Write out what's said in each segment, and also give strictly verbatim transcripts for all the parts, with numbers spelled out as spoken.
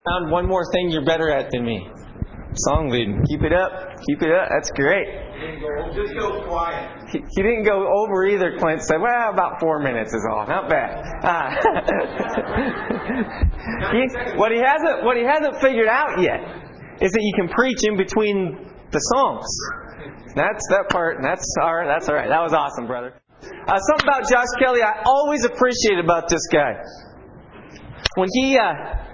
found one more thing you're better at than me. Song leading. Keep it up. Keep it up. That's great. Just go quiet. He, he didn't go over either, Clint. Said, well, about four minutes is all. Not bad. Uh, he, what he hasn't what he hasn't figured out yet is that you can preach in between the songs. That's that part. That's all right. That's all right. That was awesome, brother. Uh, something about Josh Kelly I always appreciate about this guy. When he, uh,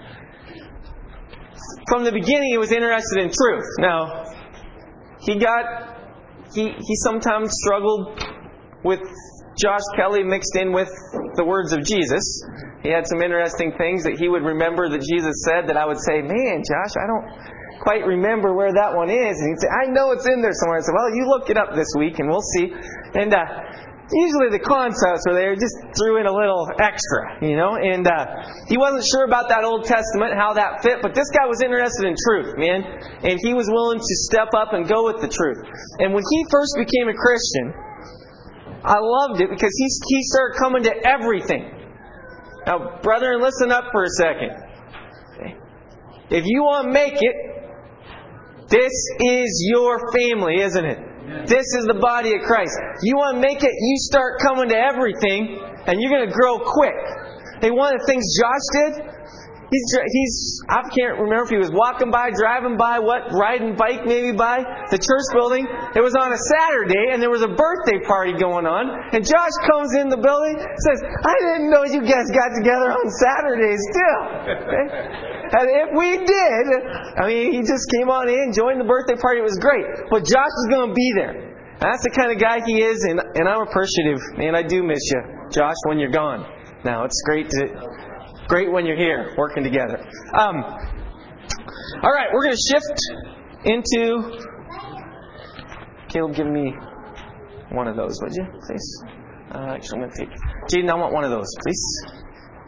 from the beginning, he was interested in truth. Now, he got. He, he sometimes struggled with Josh Kelly mixed in with the words of Jesus. He had some interesting things that he would remember that Jesus said that I would say, man, Josh, I don't quite remember where that one is. And he'd say, I know it's in there somewhere. I said, well, you look it up this week and we'll see. And uh, usually the concepts were there, just threw in a little extra, you know. And uh, he wasn't sure about that Old Testament, how that fit. But this guy was interested in truth, man. And he was willing to step up and go with the truth. And when he first became a Christian, I loved it because he, he started coming to everything. Now, brethren, listen up for a second. If you want to make it, this is your family, isn't it? This is the body of Christ. You want to make it, you start coming to everything, and you're going to grow quick. Hey, one of the things Josh did, he's, he's I can't remember if he was walking by, driving by, what, riding bike maybe by the church building. It was on a Saturday, and there was a birthday party going on. And Josh comes in the building, says, I didn't know you guys got together on Saturdays too. Okay? And if we did, I mean, he just came on in, joined the birthday party. It was great. But Josh is going to be there. And that's the kind of guy he is, and, and I'm appreciative. Man, I do miss you, Josh, when you're gone. Now, it's great to, great when you're here, working together. Um, all right, we're going to shift into... Caleb, give me one of those, would you, please? Uh, actually, I'm going to take... Jaden, I want one of those, please.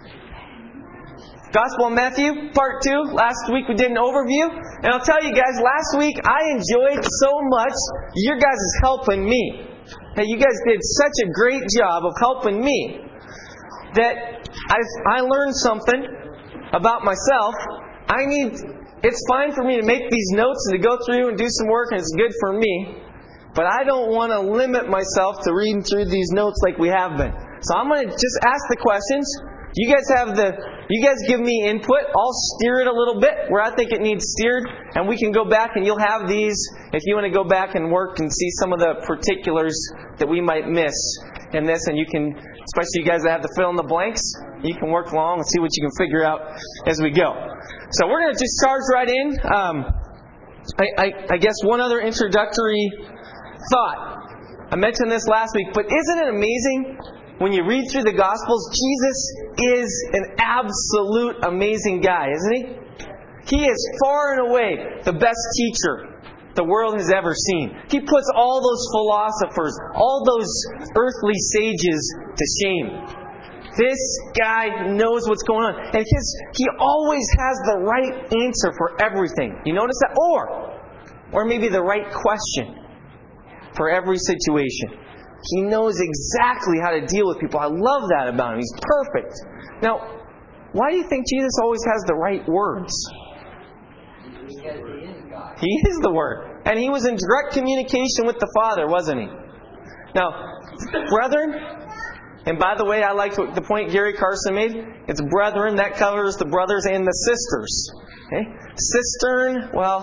Gospel of Matthew, part two. Last week we did an overview. And I'll tell you guys, last week I enjoyed so much your guys' helping me. Hey, you guys did such a great job of helping me that I, I learned something about myself. I need, it's fine for me to make these notes and to go through and do some work, and it's good for me. But I don't want to limit myself to reading through these notes like we have been. So I'm going to just ask the questions. You guys have the, you guys give me input. I'll steer it a little bit where I think it needs steered, and we can go back and you'll have these if you want to go back and work and see some of the particulars that we might miss in this, and you can, especially you guys that have to fill in the blanks, you can work along and see what you can figure out as we go. So we're going to just charge right in. Um, I, I, I guess one other introductory thought. I mentioned this last week, but isn't it amazing? When you read through the Gospels, Jesus is an absolute amazing guy, isn't he? He is far and away the best teacher the world has ever seen. He puts all those philosophers, all those earthly sages to shame. This guy knows what's going on. And his, he always has the right answer for everything. You notice that? Or, or maybe the right question for every situation. He knows exactly how to deal with people. I love that about him. He's perfect. Now, why do you think Jesus always has the right words? Because he is God. He is the Word. And he was in direct communication with the Father, wasn't he? Now, brethren, and by the way, I like the point Gary Carson made. It's brethren, that covers the brothers and the sisters. Okay? Cistern, well,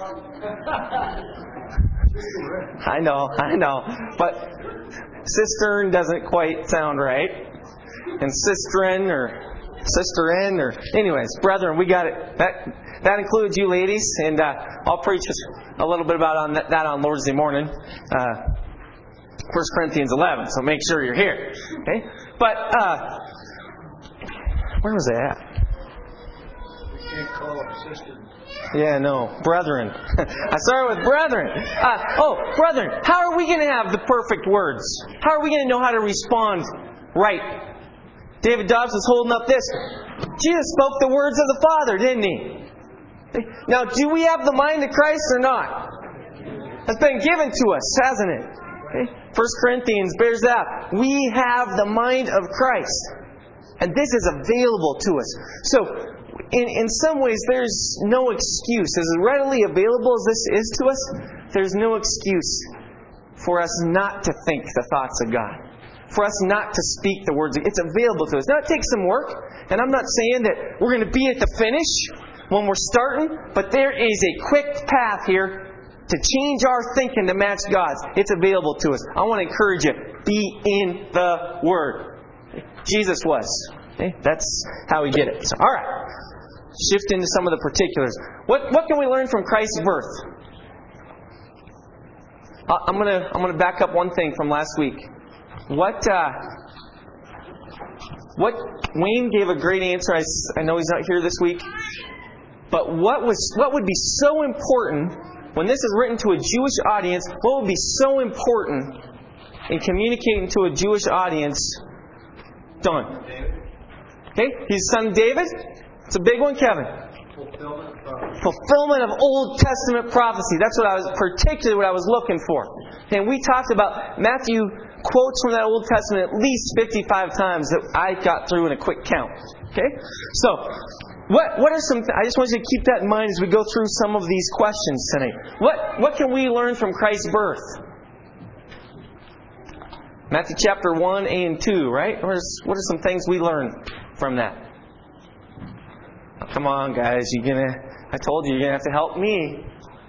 I know, I know. But cistern doesn't quite sound right. And sistren or sisterin or... Anyways, brethren, we got it. That that includes you ladies. And uh, I'll preach a little bit about on that, that on Lord's Day morning. Uh, First Corinthians eleven. So make sure you're here. Okay? But, uh, where was I at? We can't call them sisters. Yeah, no. Brethren. I started with brethren. Uh, oh, brethren, how are we going to have the perfect words? How are we going to know how to respond right? David Dobbs was holding up this. Jesus spoke the words of the Father, didn't he? Now, do we have the mind of Christ or not? It's been given to us, hasn't it? Okay. First Corinthians bears that. We have the mind of Christ. And this is available to us. So, in, in some ways, there's no excuse. As readily available as this is to us, there's no excuse for us not to think the thoughts of God. For us not to speak the words. It's available to us. Now, it takes some work. And I'm not saying that we're going to be at the finish when we're starting. But there is a quick path here to change our thinking to match God's. It's available to us. I want to encourage you. Be in the Word. Jesus was. Okay? That's how we get it. So, all right. Shift into some of the particulars. What what can we learn from Christ's birth? Uh, I'm gonna I'm gonna back up one thing from last week. What uh, what Wayne gave a great answer. I, I know he's not here this week, but what was what would be so important when this is written to a Jewish audience? What would be so important in communicating to a Jewish audience? Don. Okay, his son David. It's a big one, Kevin. Fulfillment of prophecy. Fulfillment of Old Testament prophecy. That's what I was particularly what I was looking for. And we talked about Matthew quotes from that Old Testament at least fifty-five times that I got through in a quick count. Okay, so what what are some? I just want you to keep that in mind as we go through some of these questions tonight. What what can we learn from Christ's birth? Matthew chapter one and two, right? What is, what are some things we learn from that? Oh, come on, guys. You're gonna. I told you you're gonna have to help me.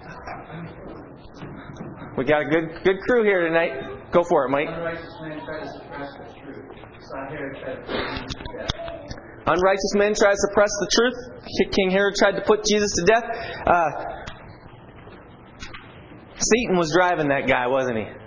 We got a good good crew here tonight. Go for it, Mike. Unrighteous men try to suppress the truth. Son Herod tried to put Jesus to death. Unrighteous men try to suppress the truth. King Herod tried to put Jesus to death. Uh, Satan was driving that guy, wasn't he?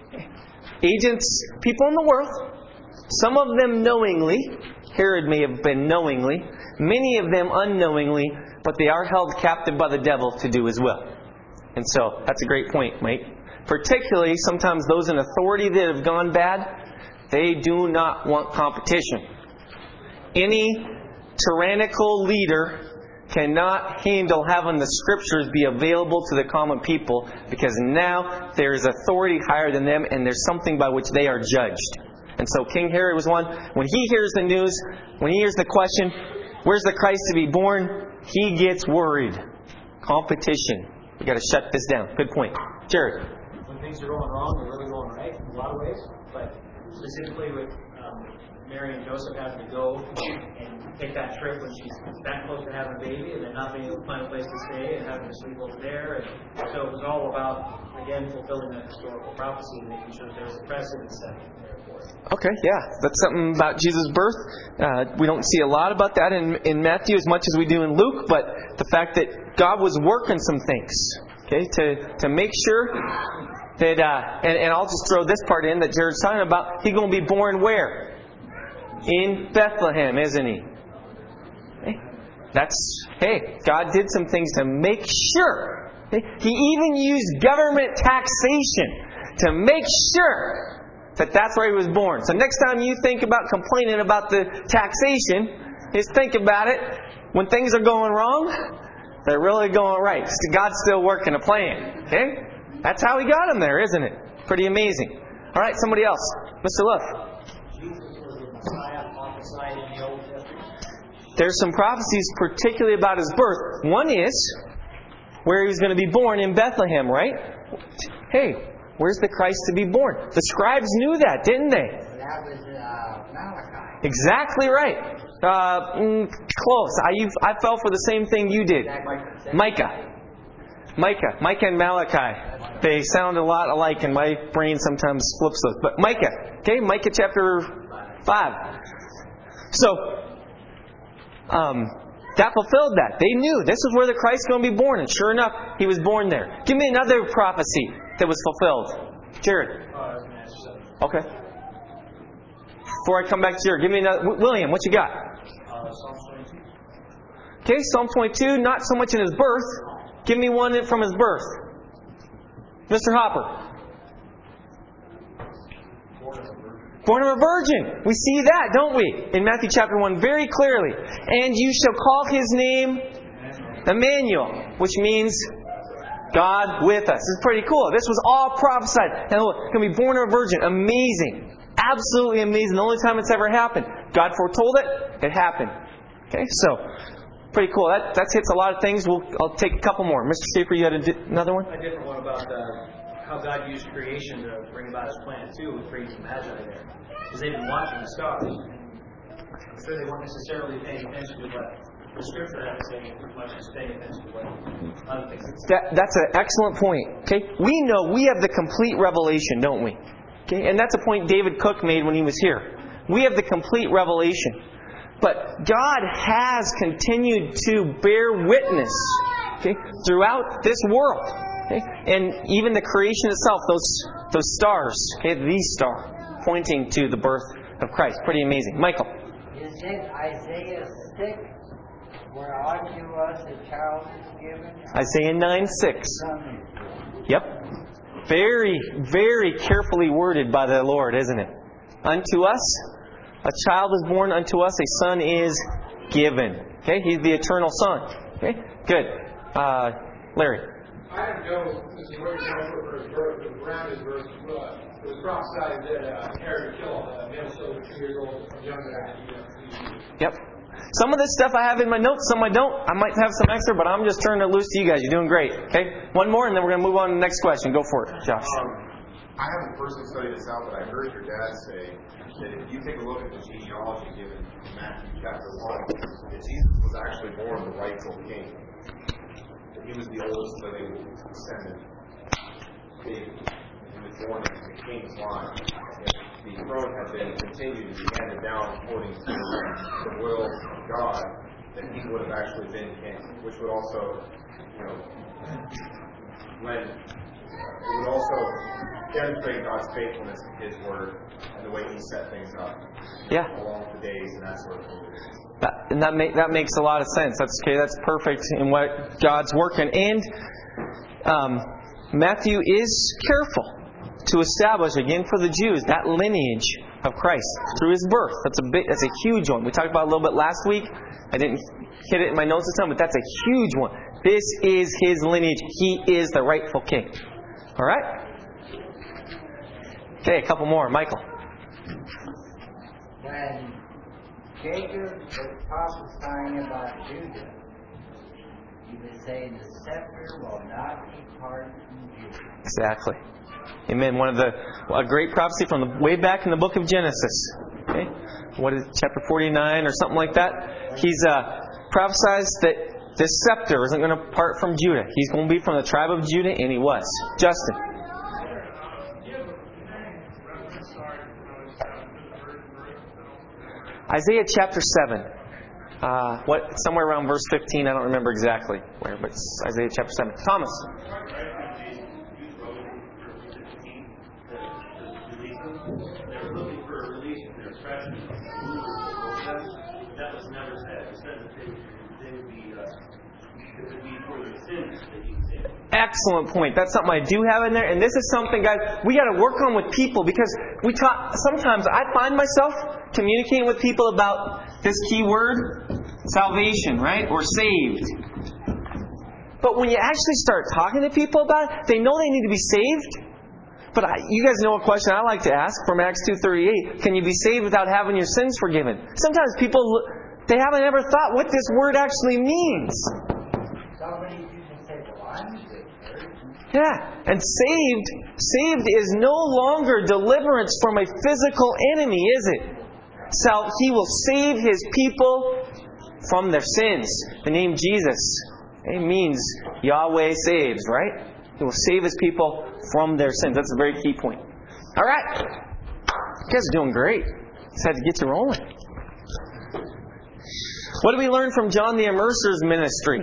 Agents, people in the world, some of them knowingly. Herod may have been knowingly. Many of them unknowingly, but they are held captive by the devil to do his will. And so, that's a great point, Mike. Particularly, sometimes those in authority that have gone bad, they do not want competition. Any tyrannical leader cannot handle having the Scriptures be available to the common people, because now there is authority higher than them, and there's something by which they are judged. And so King Herod was one. When he hears the news, when he hears the question, where's the Christ to be born? He gets worried. Competition. We've got to shut this down. Good point. Jared. When things are going wrong, they're really going right in a lot of ways. But specifically with um, Mary and Joseph having to go and take that trip when she's that close to having a baby, and then not being able to find a place to stay and having to sleep over there. And so it was all about, again, fulfilling that historical prophecy and making sure that there was a precedent set there for it. Okay, yeah. That's something about Jesus' birth. Uh, we don't see a lot about that in, in Matthew as much as we do in Luke, but the fact that God was working some things, okay, to, to make sure that, uh, and, and I'll just throw this part in that Jared's talking about, he's going to be born where? In Bethlehem, isn't he? Okay. That's, hey, God did some things to make sure. Okay. He even used government taxation to make sure that that's where he was born. So next time you think about complaining about the taxation, just think about it. When things are going wrong, they're really going right. God's still working a plan. Okay? That's how he got him there, isn't it? Pretty amazing. All right, somebody else. Mister Luff. Jesus was the Messiah prophesied in the Old Testament. There's some prophecies particularly about his birth. One is where he was going to be born in Bethlehem, right? Hey, where's the Christ to be born? The scribes knew that, didn't they? That was uh, Malachi. Exactly right. Uh, mm, close. I, you, I fell for the same thing you did. Micah. Micah. Micah and Malachi. They sound a lot alike, and my brain sometimes flips those. But Micah. Okay, Micah chapter five. So, um, that fulfilled that. They knew this is where the Christ is going to be born, and sure enough, he was born there. Give me another prophecy that was fulfilled. Jared. Okay. Before I come back to Jared, give me another. William, what you got? Uh, Psalm twenty-two. Okay, Psalm twenty-two, not so much in his birth. Give me one from his birth. Mister Hopper. Born of a virgin. We see that, don't we? In Matthew chapter one very clearly. And you shall call his name Emmanuel, which means God with us. This is pretty cool. This was all prophesied. And look, going to be born of a virgin. Amazing. Absolutely amazing. The only time it's ever happened. God foretold it. It happened. Okay, so Pretty cool. That that hits a lot of things. We'll I'll take a couple more. Mister Schaefer, you had a di- another one? A different one about uh, how God used creation to bring about His plan too, with creating the Magi there, because they've been watching the stars. I'm sure they weren't necessarily paying attention to what the Scripture had to say as much as paying attention to what other things. That, that's an excellent point. Okay, we know we have the complete revelation, don't we? Okay, and that's a point David Cook made when he was here. We have the complete revelation, but God has continued to bear witness, okay, throughout this world, okay, and even the creation itself. Those those stars, okay, these stars pointing to the birth of Christ. Pretty amazing, Michael. Is it Isaiah six, where unto us a child is given? Isaiah nine six. Yep. Very, very carefully worded by the Lord, isn't it? Unto us a child is born, unto us a son is given. Okay, He's the eternal Son. Okay, good. Uh, Larry. I don't know, this is where you're for his birth, but around his birth, uh, it was prophesied that uh, Herod would kill a male soldier two years old from younger than he. Yep. Some of this stuff I have in my notes, some I don't. I might have some extra, but I'm just turning it loose to you guys. You're doing great. Okay? One more, and then we're going to move on to the next question. Go for it, Josh. Um, I haven't personally studied this out, but I heard your dad say that if you take a look at the genealogy given in Matthew chapter one, that Jesus was actually born the rightful king. That he was the oldest living descendant of David. He was born into the king's line. If the throne had been continued to be handed down according to the will of God, then he would have actually been king, which would also, you know, lend, it would also demonstrate God's faithfulness to His word and the way He set things up. Yeah. Along with the days and that sort of thing. That, and that, make, that makes a lot of sense. That's okay. That's perfect in what God's working. And um, Matthew is careful to establish, again for the Jews, that lineage of Christ through His birth. That's a big, that's a huge one. We talked about it a little bit last week. I didn't hit it in my notes this time, but that's a huge one. This is His lineage. He is the rightful king. All right? Okay, a couple more. Michael. When Jacob was prophesying about Judah, he was saying the scepter will not depart from Judah. Exactly. Amen. One of the a great prophecy from the way back in the book of Genesis. Okay, what is it, chapter forty-nine or something like that? He's uh, prophesied that this scepter isn't going to part from Judah. He's going to be from the tribe of Judah, and he was. Justin. Isaiah chapter seven. Uh, what somewhere around verse fifteen. I don't remember exactly where, but it's Isaiah chapter seven. Thomas. They're looking for a release from their oppression. That was never said. It said that they would, they would be, uh, it would be for the sins that He saved. Excellent point. That's something I do have in there, and this is something, guys, we got to work on with people because we talk. Sometimes I find myself communicating with people about this key word, salvation, right, or saved. But when you actually start talking to people about it, they know they need to be saved. But I, you guys know a question I like to ask from Acts two thirty-eight. Can you be saved without having your sins forgiven? Sometimes people, they haven't ever thought what this word actually means. So many people say, well, I'm good. Yeah. And saved, saved is no longer deliverance from a physical enemy, is it? So He will save His people from their sins. The name Jesus, it means Yahweh saves, right? He will save His people from their sins. That's a very key point. All right. You guys are doing great. Just had to get you rolling. What do we learn from John the Immerser's ministry?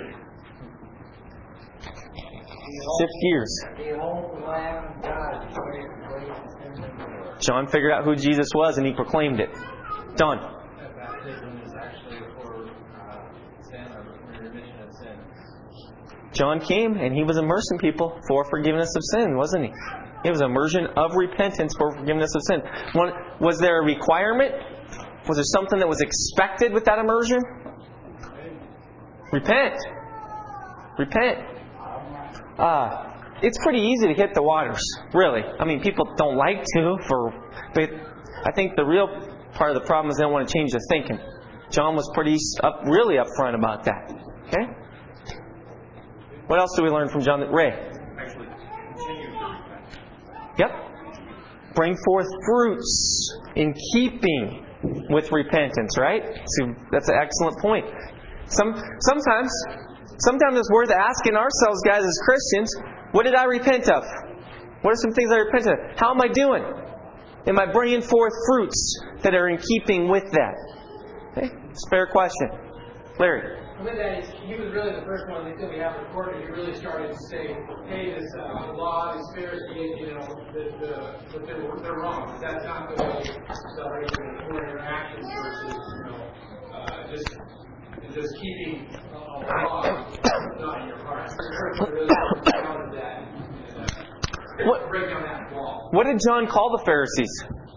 Shift gears. Behold the Lamb of God who takes away the sins of the world. John figured out who Jesus was and he proclaimed it. Done. That baptism is actually for uh, sin or for remission of sin. John came and he was immersing people for forgiveness of sin, wasn't he? It was immersion of repentance for forgiveness of sin. One, was there a requirement? Was there something that was expected with that immersion? Repent. Repent. Uh, it's pretty easy to hit the waters, really. I mean, people don't like to, for, but I think the real part of the problem is they don't want to change their thinking. John was pretty up, really upfront about that. Okay? What else do we learn from John? Ray? Actually, continue to repent. Yep. Bring forth fruits in keeping with repentance, right? So that's an excellent point. Some sometimes, sometimes it's worth asking ourselves, guys, as Christians, what did I repent of? What are some things I repent of? How am I doing? Am I bringing forth fruits that are in keeping with that? Okay? It's a fair question. Larry? With that, he was really the first one that we have recorded. He really started to say, hey, this uh, law, this Pharisee, you know, the, the, but they're, they're wrong. That's not the way salvation is for interaction versus, you know, uh, just just keeping a law not in your heart. The first one really counted that and uh, What, break down that wall. what did John call the Pharisees?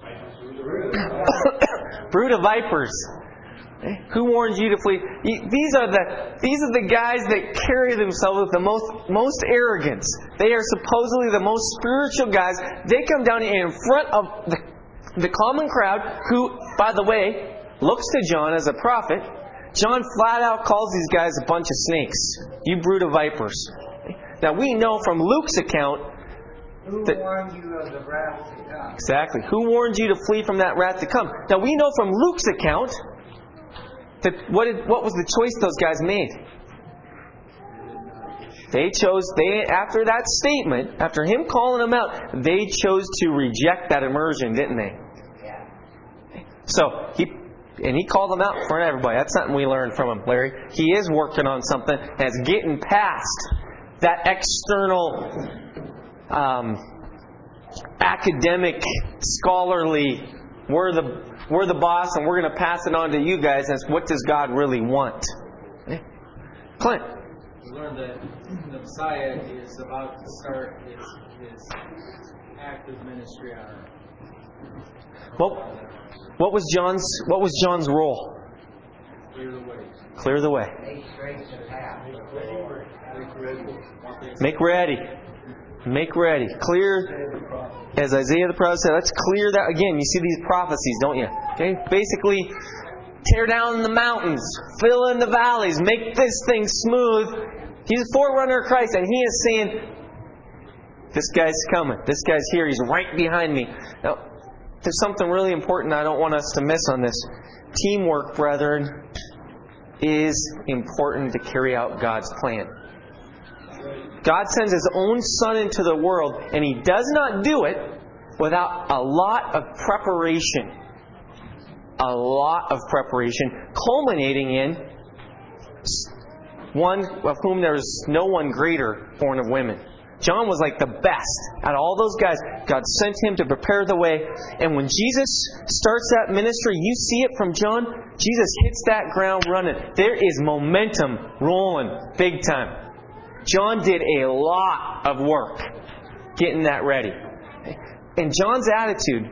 Brood of vipers. Who warned you to flee? These are the these are the guys that carry themselves with the most most arrogance. They are supposedly the most spiritual guys. They come down in front of the, the common crowd, who, by the way, looks to John as a prophet. John flat out calls these guys a bunch of snakes. You brood of vipers. Now we know from Luke's account. Who that, warned you of the wrath to come? Exactly. Who warned you to flee from that wrath to come? Now we know from Luke's account that what did, what was the choice those guys made? They chose, they after that statement, after him calling them out, they chose to reject that immersion, didn't they? Yeah. So, he and he called them out in front of everybody. That's something we learned from him, Larry. He is working on something that's getting past that external um, academic, scholarly, we're the we're the boss and we're going to pass it on to you guys. And it's what does God really want? Clint. We learned that the Messiah is about to start his, his active ministry on earth. What, what was John's What was John's role? Clear the way. Clear the way. Make straight the path. Make ready. Make ready. Clear, as Isaiah the prophet said, let's clear that. Again, you see these prophecies, don't you? Okay, basically, tear down the mountains, fill in the valleys, make this thing smooth. He's a forerunner of Christ, and he is saying, this guy's coming. This guy's here. He's right behind me. Now, there's something really important I don't want us to miss on this. Teamwork, brethren, is important to carry out God's plan. God sends His own Son into the world, and He does not do it without a lot of preparation. A lot of preparation, culminating in one of whom there is no one greater born of women. John was like the best out of all those guys. God sent him to prepare the way. And when Jesus starts that ministry, you see it from John. Jesus hits that ground running. There is momentum rolling big time. John did a lot of work getting that ready. And John's attitude,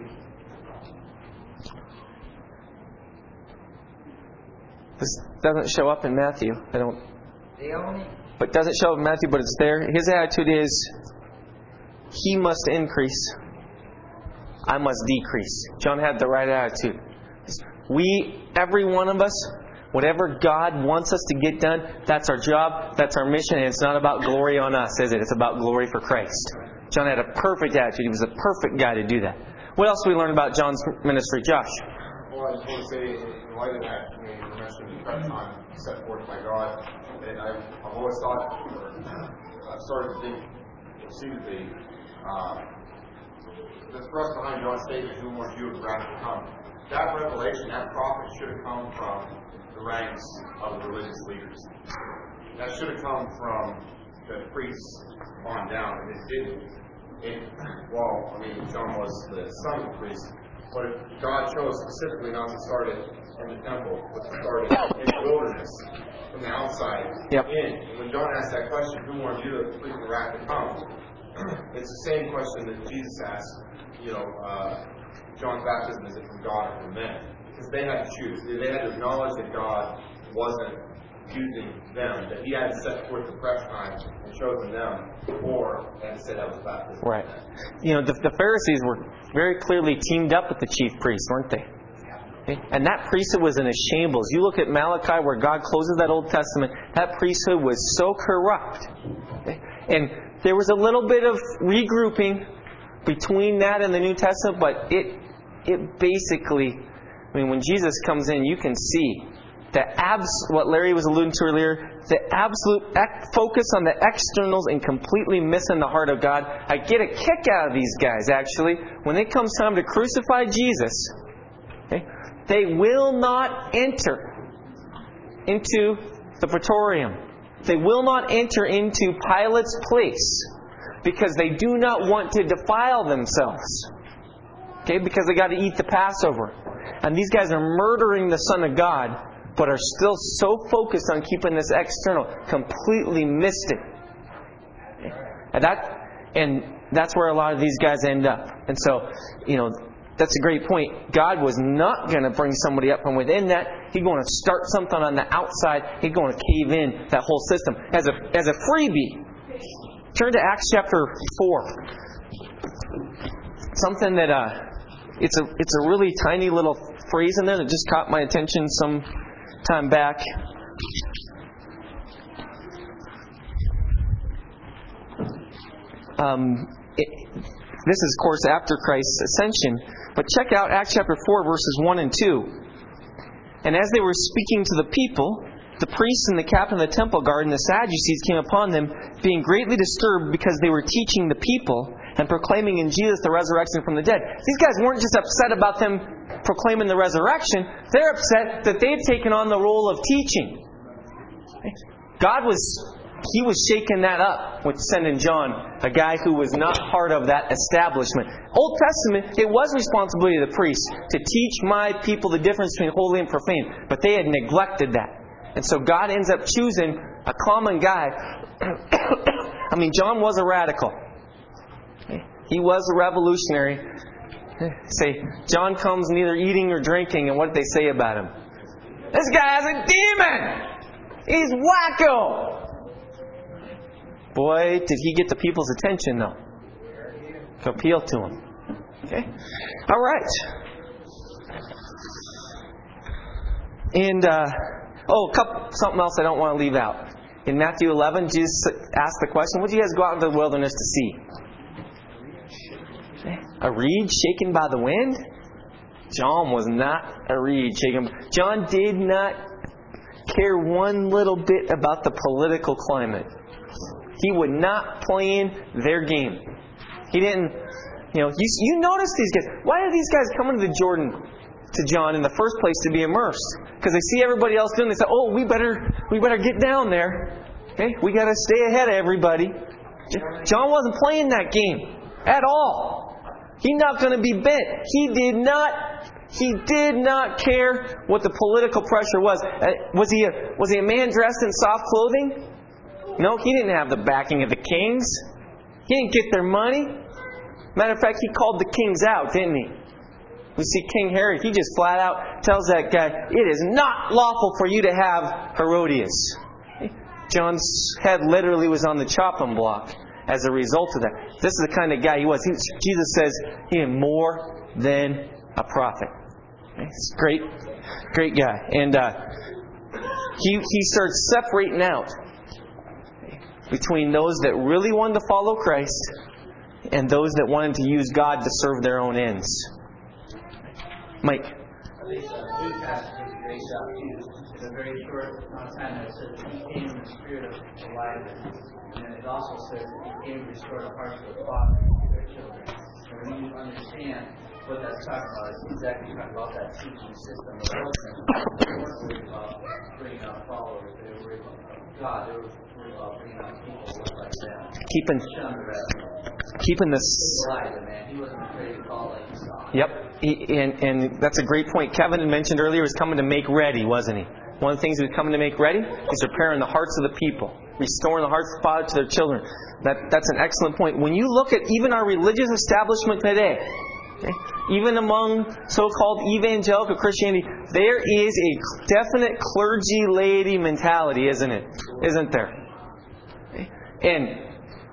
this doesn't show up in Matthew. I don't. The only But doesn't show up in Matthew, but it's there. His attitude is, he must increase, I must decrease. John had the right attitude. We, every one of us, whatever God wants us to get done, that's our job, that's our mission, and it's not about glory on us, is it? It's about glory for Christ. John had a perfect attitude. He was the perfect guy to do that. What else do we learn about John's ministry? Josh? Well, I just want to say, in light of that, you know, you mentioned the prep time set forth by God, and I've, I've always thought, or I've started to think, conceivably, uh, the thrust behind John's statement, who warned you of the wrath to come, that revelation, that prophet should have come from the ranks of the religious leaders. That should have come from the priests on down, and it didn't. It, well, I mean, John was the son of the priest, but God chose specifically not to start it in the temple, but to start it in the wilderness, from the outside Yep. in. And when John asked that question, who warned you to flee from the wrath to come? It's the same question that Jesus asked, you know, uh, John's baptism, is it from God or from men? Because they had to choose. They had to acknowledge that God wasn't using them, that He had set forth the prep time and chosen them, or they had to say that was baptism. Right. You know, the, the Pharisees were very clearly teamed up with the chief priests, weren't they? Okay? And that priesthood was in a shambles. You look at Malachi where God closes that Old Testament, that priesthood was so corrupt. Okay? And there was a little bit of regrouping between that and the New Testament, but it it basically, I mean, when Jesus comes in, you can see the abs- what Larry was alluding to earlier, the absolute ec- focus on the externals and completely missing the heart of God. I get a kick out of these guys, actually. When it comes time to crucify Jesus, okay, they will not enter into the praetorium. They will not enter into Pilate's place because they do not want to defile themselves. Okay, because they got to eat the Passover. And these guys are murdering the Son of God, but are still so focused on keeping this external, completely missed it. And that, and that's where a lot of these guys end up. And so, you know, that's a great point. God was not going to bring somebody up from within that. He's going to start something on the outside. He's going to cave in that whole system as a as a freebie. Turn to Acts chapter four. Something that uh, it's a it's a really tiny little phrase in there that just caught my attention some time back. Um, it, this is, of course, after Christ's ascension. But check out Acts chapter four, verses one and two. And as they were speaking to the people, the priests and the captain of the temple guard and the Sadducees came upon them, being greatly disturbed because they were teaching the people and proclaiming in Jesus the resurrection from the dead. These guys weren't just upset about them proclaiming the resurrection. They're upset that they've taken on the role of teaching. God was, He was shaking that up with sending John, a guy who was not part of that establishment. Old Testament, it was responsibility of the priests to teach my people the difference between holy and profane. But they had neglected that. And so God ends up choosing a common guy. I mean, John was a radical. He was a revolutionary. Say, John comes neither eating or drinking, and what did they say about him? This guy has a demon! He's wacko! Boy, did he get the people's attention, though. To appeal to him. Okay? All right. And, uh, oh, a couple, something else I don't want to leave out. In Matthew eleven, Jesus asked the question, what did you guys go out into the wilderness to see? A reed shaken by the wind? John was not a reed shaken. John did not care one little bit about the political climate. He would not play in their game. He didn't, you know, you, you notice these guys. Why are these guys coming to the Jordan to John in the first place to be immersed? Because they see everybody else doing it. They say, oh, we better, we better get down there. Okay, we got to stay ahead of everybody. John wasn't playing that game at all. He's not going to be bent. He did not. He did not care what the political pressure was. Uh, was he a was he a man dressed in soft clothing? No, he didn't have the backing of the kings. He didn't get their money. Matter of fact, he called the kings out, didn't he? We see King Herod. He just flat out tells that guy, "It is not lawful for you to have Herodias." John's head literally was on the chopping block as a result of that. This is the kind of guy he was. He, Jesus says he is more than a prophet. He's a great, great guy. And uh, he he starts separating out between those that really wanted to follow Christ and those that wanted to use God to serve their own ends. Mike. I think the New Testament is a great job too. In a very short amount of time, it says that he came in the spirit of Elijah. And then it also says that he came to restore the hearts of the fathers to their children. And when you understand what that's talking about, it's exactly talking about that teaching system. They weren't worried about bringing out followers. They were worried about God. They were worried about bringing out people who looked like them. Keeping, keeping this. Elijah, man, he wasn't afraid to call like he saw. Yep, he, and, and that's a great point. Kevin had mentioned earlier he was coming to make ready, wasn't he? One of the things he was coming to make ready is preparing the hearts of the people, restoring the hearts of the father to their children. That that's an excellent point. When you look at even our religious establishment today, okay, even among so-called evangelical Christianity, there is a definite clergy laity mentality, isn't it? Isn't there? Okay. And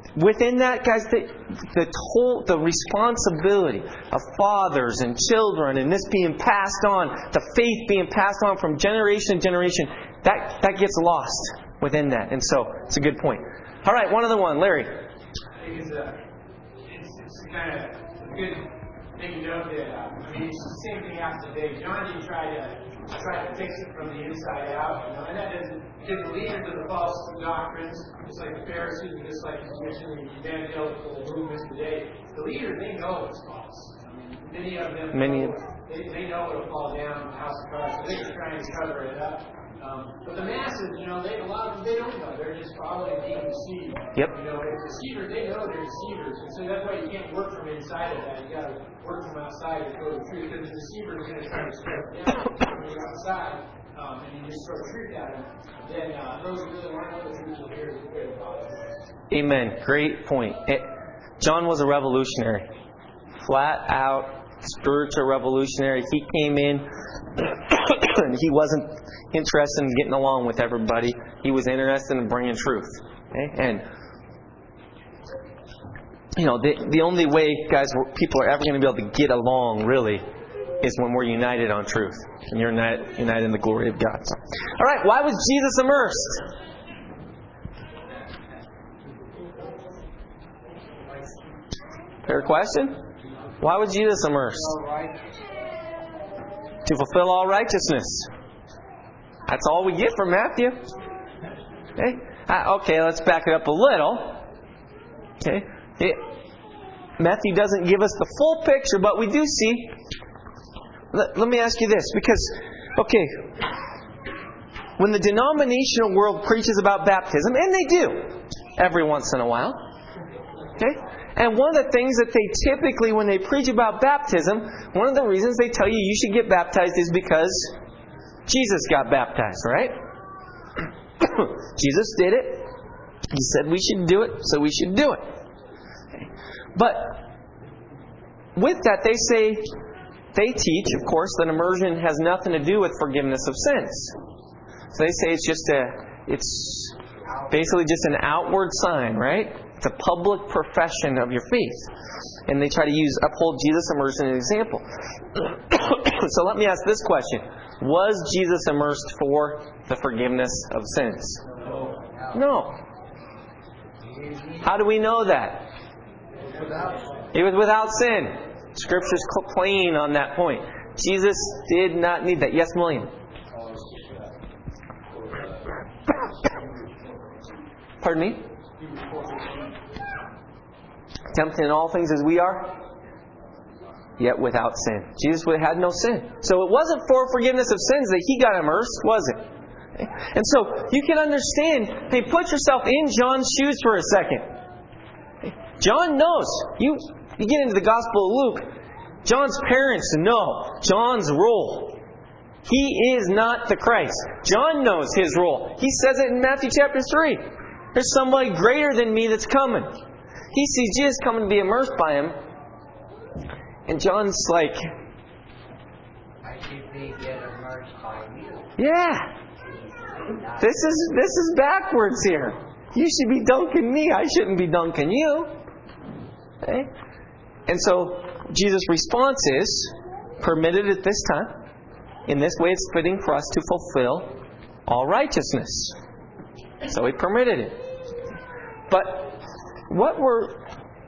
within that, guys, the, the whole the responsibility of fathers and children, and this being passed on, the faith being passed on from generation to generation, that that gets lost within that. And so it's a good point. All right, one other one, Larry. I think it's, uh, it's, it's kind of a good thing to note that, uh, I mean, it's the same thing happens today. John didn't try to try to fix it from the inside out, you know, and that doesn't, because the leaders of the false doctrines, just like the Pharisees and just like you mentioned the evangelical movements today, the leaders, they know it's false. I mean, many of them, Many know, they, they know it'll fall down, the house of cards, so they're trying to cover it up. Um, but the masses, you know, they a lot of them, they don't know. They're just following being deceived. Yep. You know, they're deceivers. They know they're deceivers, and so that's why you can't work from inside of that. You got to work from outside to go to the truth. Because the deceiver is going to try to strip you down when you're outside, um, and you just throw truth at them. Then uh, those who really want to know the truth will hear the great God. Amen. Great point. It, John was a revolutionary. Flat out spiritual revolutionary. He came in and he wasn't interested in getting along with everybody. He was interested in bringing truth. Okay? And, you know, the, the only way, guys, people are ever going to be able to get along, really, is when we're united on truth. And you're united, united in the glory of God. So, all right, why was Jesus immersed? Fair question. Why was Jesus immersed? To fulfill all righteousness. That's all we get from Matthew. Okay, uh, okay, let's back it up a little. Okay, it, Matthew doesn't give us the full picture, but we do see. Let, let me ask you this, because, okay, when the denominational world preaches about baptism, and they do every once in a while, okay, and one of the things that they typically, when they preach about baptism, one of the reasons they tell you you should get baptized is because Jesus got baptized, right? Jesus did it. He said we should do it, so we should do it. But with that, they say, they teach, of course, that immersion has nothing to do with forgiveness of sins. So they say it's just a, it's basically just an outward sign, right? It's a public profession of your faith. And they try to use, uphold Jesus immersion as an example. So let me ask this question. Was Jesus immersed for the forgiveness of sins? No. How do we know that? He was without sin. Scripture's plain on that point. Jesus did not need that. Yes, William? Pardon me? Tempted in all things as we are, yet without sin. Jesus had no sin. So it wasn't for forgiveness of sins that He got immersed, was it? And so you can understand, hey, put yourself in John's shoes for a second. John knows. You, you get into the Gospel of Luke, John's parents know John's role. He is not the Christ. John knows his role. He says it in Matthew chapter three. There's somebody greater than me that's coming. He sees Jesus coming to be immersed by him. And John's like, I should be get immersed by you. yeah. This is this is backwards here. You should be dunking me. I shouldn't be dunking you. Okay? And so Jesus' response is, permitted at this time. In this way it's fitting for us to fulfill all righteousness. So He permitted it. But what we're...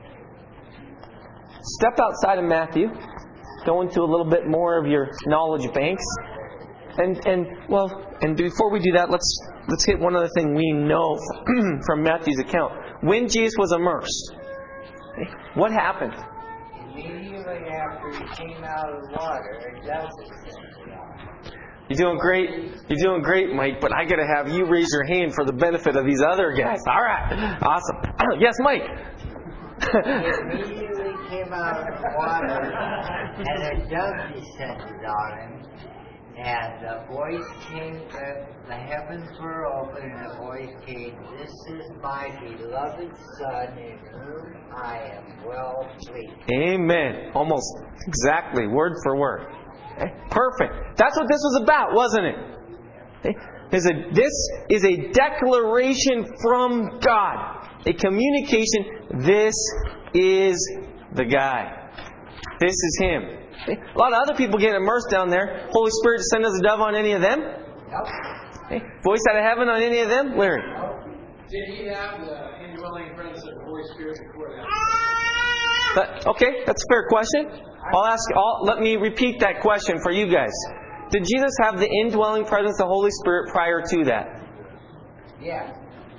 Step outside of Matthew. Go into a little bit more of your knowledge banks. And, and well, and before we do that, let's let's hit one other thing we know from Matthew's account. When Jesus was immersed, what happened? Immediately after He came out of the water, it doesn't. You're doing great. You're doing great, Mike. But I got to have you raise your hand for the benefit of these other guys. All right, awesome. Yes, Mike. He immediately came out of the water, and a dove descended on Him. And the voice came, the, the heavens were open, and the voice came, "This is my beloved Son, in whom I am well pleased." Amen. Almost exactly, word for word. Okay. Perfect. That's what this was about, wasn't it? This is a, this is a declaration from God. A communication. This is the guy. This is Him. A lot of other people get immersed down there. Holy Spirit descend as a dove on any of them? Yep. Voice out of heaven on any of them? Larry? Did he have the indwelling presence of the Holy Spirit before that? But, okay, that's a fair question. I'll ask. I'll, let me repeat that question for you guys. Did Jesus have the indwelling presence of the Holy Spirit prior to that? Yeah.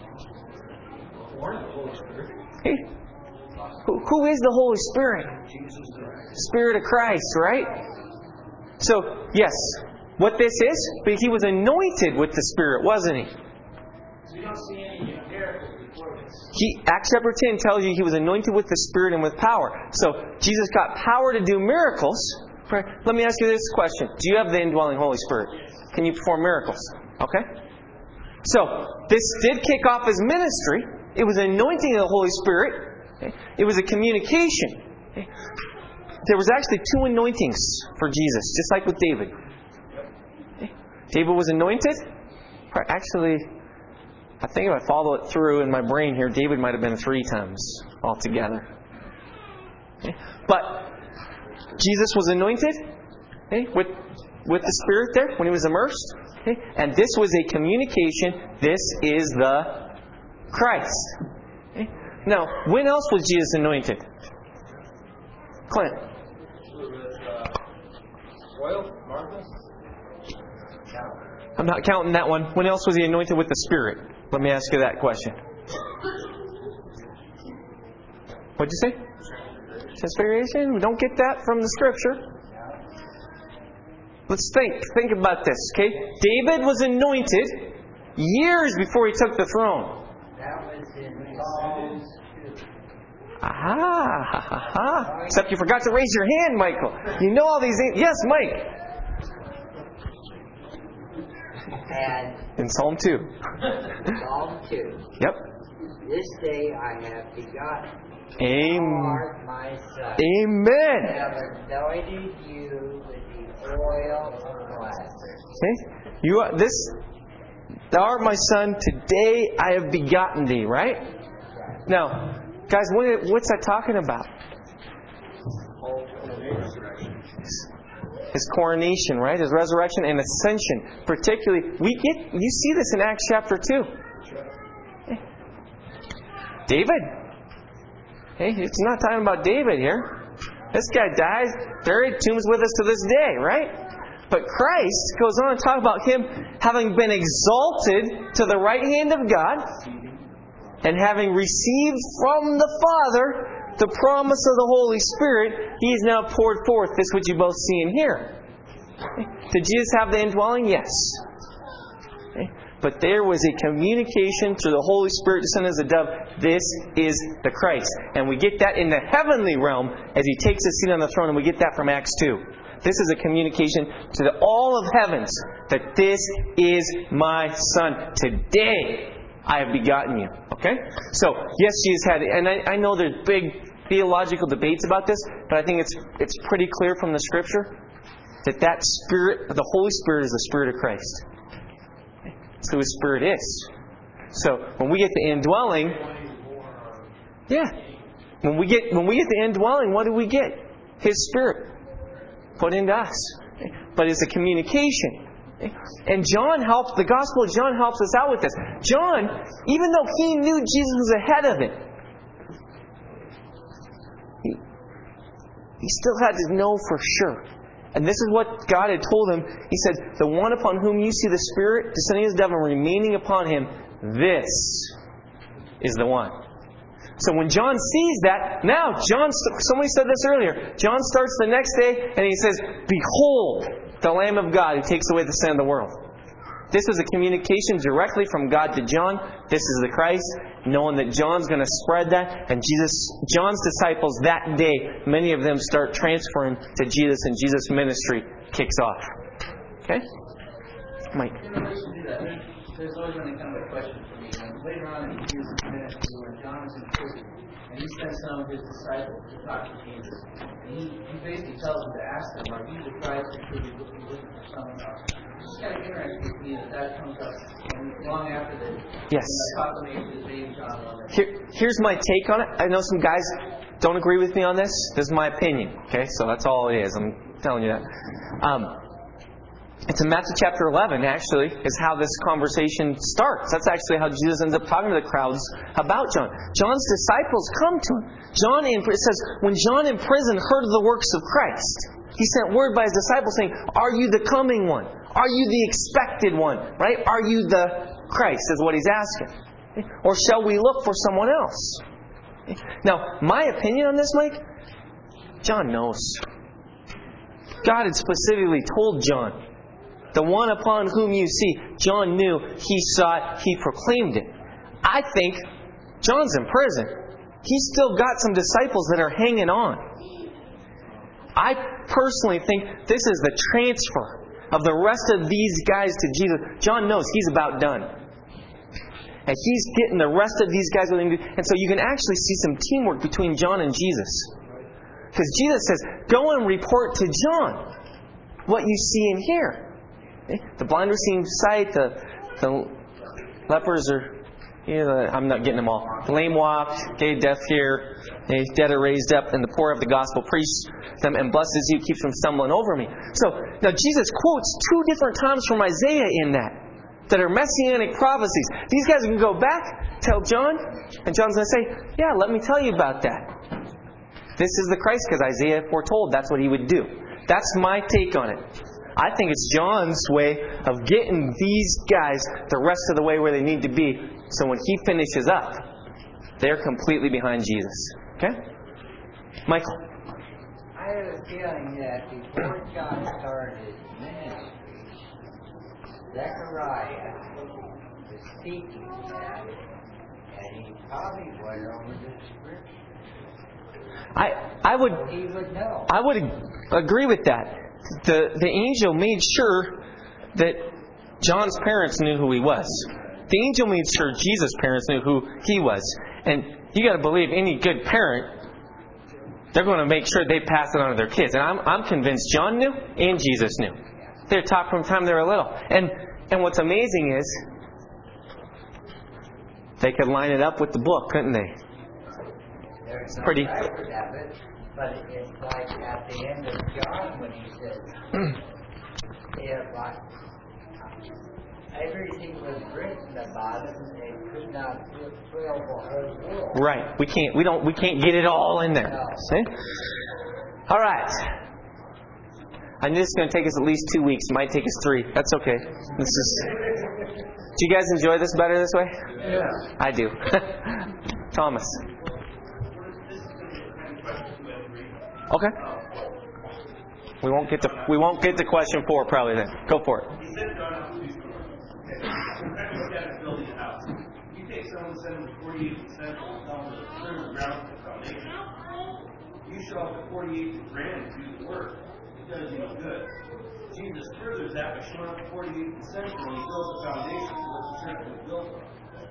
Hey, who, who is the Holy Spirit? Spirit of Christ, right? So, yes, what this is, but He was anointed with the Spirit, wasn't He? So you don't see any miracles before this. He, Acts chapter ten tells you He was anointed with the Spirit and with power. So, Jesus got power to do miracles. Let me ask you this question. Do you have the indwelling Holy Spirit? Can you perform miracles? Okay? So, this did kick off His ministry. It was anointing of the Holy Spirit. Okay? It was a communication. Okay? There was actually two anointings for Jesus, just like with David. Okay? David was anointed. Actually, I think if I follow it through in my brain here, David might have been three times altogether. Okay? But Jesus was anointed, okay, with, with the Spirit there when He was immersed. Okay? And this was a communication. This is the Christ. Okay? Now, when else was Jesus anointed? Clint. I'm not counting that one. When else was He anointed with the Spirit? Let me ask you that question. What'd you say? Transfiguration? We don't get that from the Scripture. Let's think. Think about this, okay? David was anointed years before he took the throne. That was in Psalms two. Aha! Ha, ha, ha. Except you forgot to raise your hand, Michael. You know all these... Yes, Mike. And in Psalm two. Psalm two. Yep. This day I have begotten. Amen. Thou art my son. Amen. I have anointed you with the oil of gladness. Okay? You are this. Thou art my son. Today I have begotten thee. Right? Now, guys, what, what's that talking about? His coronation, right? His resurrection and ascension. Particularly, we get you see this in Acts chapter two. David. Hey, it's not talking about David here. This guy dies, buried, tombs with us to this day, right? But Christ goes on to talk about Him having been exalted to the right hand of God and having received from the Father the promise of the Holy Spirit. He is now poured forth. This is what you both see and hear. Did Jesus have the indwelling? Yes. But there was a communication through the Holy Spirit descending as a dove. This is the Christ. And we get that in the heavenly realm as He takes His seat on the throne, and we get that from Acts two. This is a communication to the, all of heavens that this is my Son. Today I have begotten you. Okay? So, yes, Jesus had, and I, I know there's big theological debates about this, but I think it's it's pretty clear from the Scripture that that Spirit, the Holy Spirit, is the Spirit of Christ. That's who His Spirit is. So when we get the indwelling, yeah, when we get when we get the indwelling, what do we get? His Spirit put into us. But it's a communication. And John helps, the Gospel of John helps us out with this. John, even though he knew Jesus was ahead of it, he, he still had to know for sure. And this is what God had told him. He said, the one upon whom you see the Spirit descending as a dove and remaining upon him, this is the one. So when John sees that, now John, somebody said this earlier, John starts the next day and he says, behold, the Lamb of God who takes away the sin of the world. This is a communication directly from God to John. This is the Christ, knowing that John's going to spread that. And Jesus, John's disciples that day, many of them start transferring to Jesus, and Jesus' ministry kicks off. Okay? Mike. In relation to that, there's always been a kind of a question for me. And later on in Jesus' ministry, when John was in prison, and he sent some of his disciples to talk to Jesus. And he, he basically tells them to ask them, are you the Christ, or should we be looking for someone else? It's kind of interesting to me that that comes up long after the Yes. proclamation of the name John one. Here, here's my take on it. I know some guys don't agree with me on this. This is my opinion. Okay, so that's all it is. I'm telling you that. Um, it's in Matthew chapter eleven, actually, is how this conversation starts. That's actually how Jesus ends up talking to the crowds about John. John's disciples come to him. John, in, it says, when John in prison heard of the works of Christ, he sent word by his disciples saying, "Are you the coming one? Are you the expected one?" Right? Are you the Christ, is what he's asking. Or shall we look for someone else? Now, my opinion on this, Mike, John knows. God had specifically told John, the one upon whom you see, John knew, he saw it, he proclaimed it. I think John's in prison. He's still got some disciples that are hanging on. I personally think this is the transfer of the rest of these guys to Jesus. John knows he's about done. And he's getting the rest of these guys with him. And so you can actually see some teamwork between John and Jesus. Because Jesus says, go and report to John what you see and hear. The blind receive sight, the, the lepers are, you know, I'm not getting them all. The lame walk, okay, deaf hear, the dead are raised up, and the poor have the gospel preached them, and blessed is you, keeps from stumbling over me. So, now Jesus quotes two different times from Isaiah in that, that are messianic prophecies. These guys can go back, tell John, and John's going to say, yeah, let me tell you about that. This is the Christ, because Isaiah foretold that's what he would do. That's my take on it. I think it's John's way of getting these guys the rest of the way where they need to be, so when he finishes up, they're completely behind Jesus. Okay? Michael? I have a feeling that before John started his ministry, Zechariah was speaking that, and he probably went over the scripture. I I would He would know. I would agree with that. The the angel made sure that John's parents knew who he was. The angel made sure Jesus' parents knew who he was. And you got to believe any good parent, they're going to make sure they pass it on to their kids. And I'm I'm convinced John knew and Jesus knew. They were taught from the time they were little. And and what's amazing is they could line it up with the book, couldn't they? There's no Pretty. record of it, but it's like at the end of John when he says, if I, everything was written about it, it could not fulfill the whole world. Right. We can't we don't we can't get it all in there. No. See? All right. I knew this is going to take us at least two weeks. It might take us three. That's okay. This is. Do you guys enjoy this better this way? Yeah. I do. Thomas. Okay. We won't get to we won't get to question four probably then. Go for it. He said John up to two stories. Okay. Look at him building a house. You take someone send them forty-eight percent and tell them to turn the ground to the foundation. You show up at forty-eight grand to do the work. It does you no good. Jesus furthers that by showing up at forty-eight percent when he builds the foundation for what the church was built on.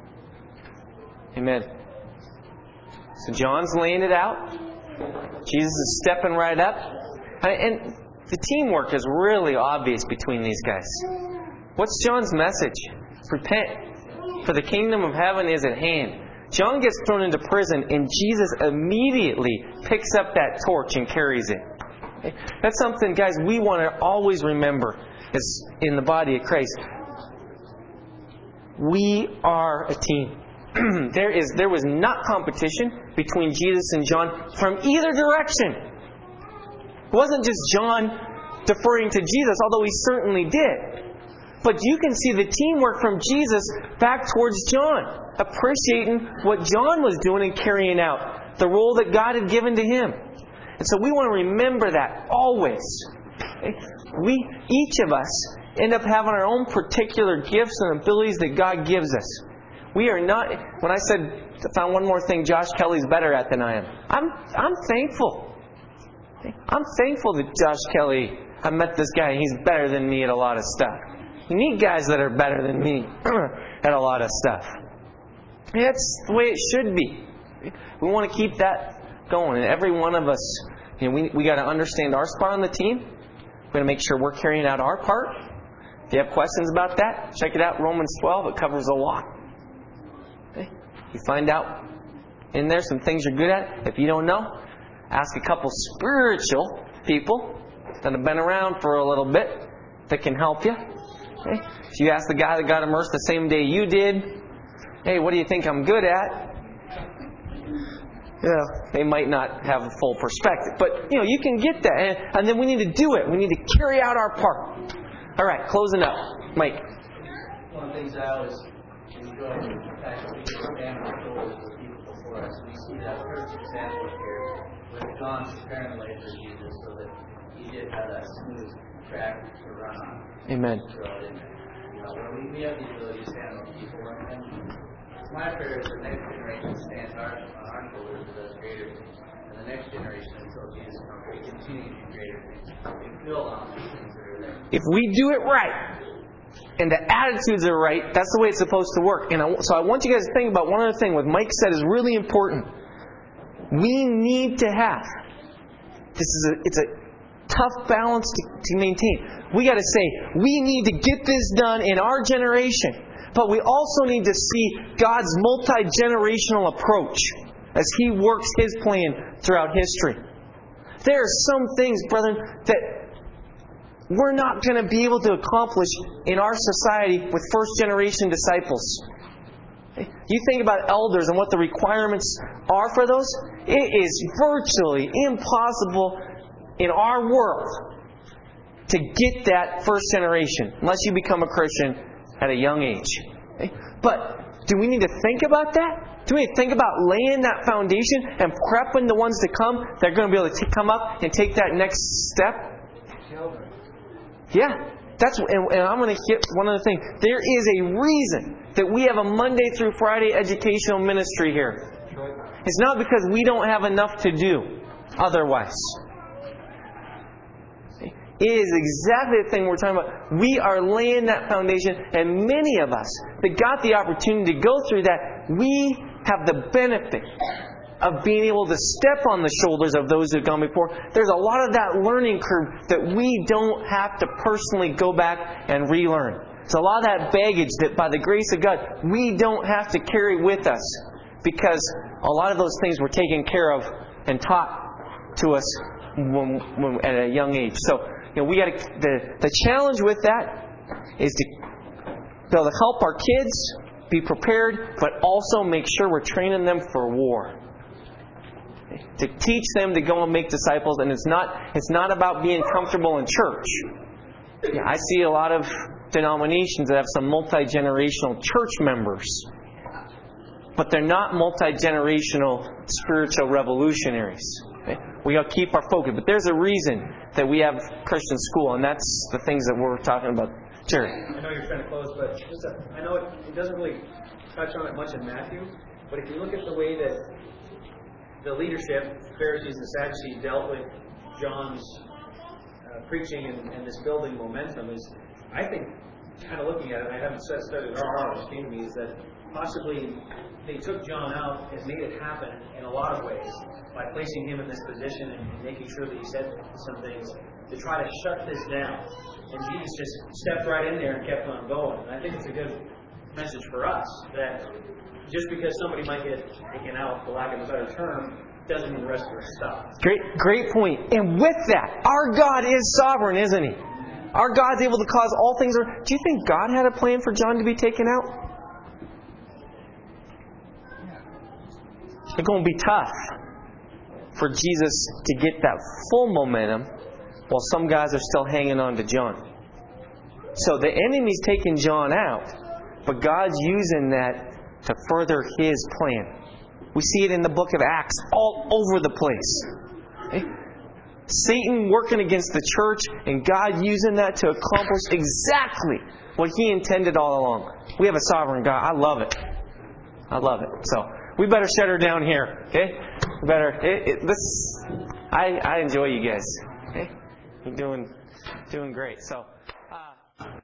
Amen. So John's laying it out. Jesus is stepping right up. And the teamwork is really obvious between these guys. What's John's message? Repent, for the kingdom of heaven is at hand. John gets thrown into prison, and Jesus immediately picks up that torch and carries it. That's something, guys, we want to always remember is in the body of Christ. We are a team. there is there was not competition between Jesus and John from either direction. It wasn't just John deferring to Jesus, although he certainly did. But you can see the teamwork from Jesus back towards John, appreciating what John was doing and carrying out, the role that God had given to him. And so we want to remember that always. We, each of us, end up having our own particular gifts and abilities that God gives us. We are not, when I said, I found one more thing Josh Kelly's better at than I am, I'm, I'm thankful. I'm thankful that Josh Kelly, I met this guy and he's better than me at a lot of stuff. You need guys that are better than me at a lot of stuff. That's the way it should be. We want to keep that going. And every one of us, you know, we we got to understand our spot on the team. We've got to make sure we're carrying out our part. If you have questions about that, check it out. Romans twelve. It covers a lot. Okay? You find out in there some things you're good at. If you don't know, ask a couple spiritual people that have been around for a little bit that can help you. Okay? If you ask the guy that got immersed the same day you did, hey, what do you think I'm good at? Yeah, they might not have a full perspective. But, you know, you can get that. And, and then we need to do it. We need to carry out our part. All right, closing up. Mike. One of the things I always enjoy is the fact that we get to stand on the shoulders of the people before us. We see that first example here with John preparing the way for Jesus so that he did have that smooth track to run on. Amen. You know, where we, we have the ability to stand on people, and it's my prayer is the next generation stands our, on our shoulders and does greater things. And the next generation, until Jesus comes, we continue to do greater things. We build on these things that are there. If we do it right, and the attitudes are right, that's the way it's supposed to work. And I, so I want you guys to think about one other thing. What Mike said is really important. We need to have, this is a, it's a tough balance to, to maintain. We got to say, we need to get this done in our generation. But we also need to see God's multi-generational approach as He works His plan throughout history. There are some things, brethren, that we're not going to be able to accomplish in our society with first-generation disciples. You think about elders and what the requirements are for those. It is virtually impossible in our world to get that first generation unless you become a Christian at a young age. But do we need to think about that? Do we need to think about laying that foundation and prepping the ones to come that are going to be able to come up and take that next step? Children. Yeah. That's, and, and I'm going to hit one other thing. There is a reason that we have a Monday through Friday educational ministry here. It's not because we don't have enough to do otherwise. It is exactly the thing we're talking about. We are laying that foundation, and many of us that got the opportunity to go through that, we have the benefit of being able to step on the shoulders of those who have gone before. There's a lot of that learning curve that we don't have to personally go back and relearn. It's a lot of that baggage that by the grace of God, we don't have to carry with us because a lot of those things were taken care of and taught to us when, when, at a young age. So, you know, we got to, the the challenge with that is to be able to help our kids be prepared, but also make sure we're training them for war. To teach them to go and make disciples, and it's not it's not about being comfortable in church. Yeah, I see a lot of denominations that have some multi-generational church members, but they're not multi-generational spiritual revolutionaries. Okay? We got to keep our focus. But there's a reason that we have Christian school, and that's the things that we're talking about. Jerry. I know you're trying to close, but just a, I know it, it doesn't really touch on it much in Matthew, but if you look at the way that the leadership, the Pharisees and Sadducees, dealt with John's uh, preaching and, and this building momentum, is, I think, kind of looking at it, I haven't studied it all, it came to me, is that possibly they took John out and made it happen in a lot of ways by placing him in this position and, and making sure that he said some things to try to shut this down. And Jesus just stepped right in there and kept on going. And I think it's a good message for us that just because somebody might get taken out, for lack of a better term, doesn't mean the rest of us stop. Great, great point. And with that, our God is sovereign, isn't He? Our God's able to cause all things. Do you think God had a plan for John to be taken out? It's going to be tough for Jesus to get that full momentum while some guys are still hanging on to John. So the enemy's taking John out, but God's using that to further His plan. We see it in the book of Acts all over the place. Okay? Satan working against the church and God using that to accomplish exactly what He intended all along. We have a sovereign God. I love it. I love it. So we better shut her down here. Okay? We better. It, it, this. I I enjoy you guys. Okay? You're doing doing great. So.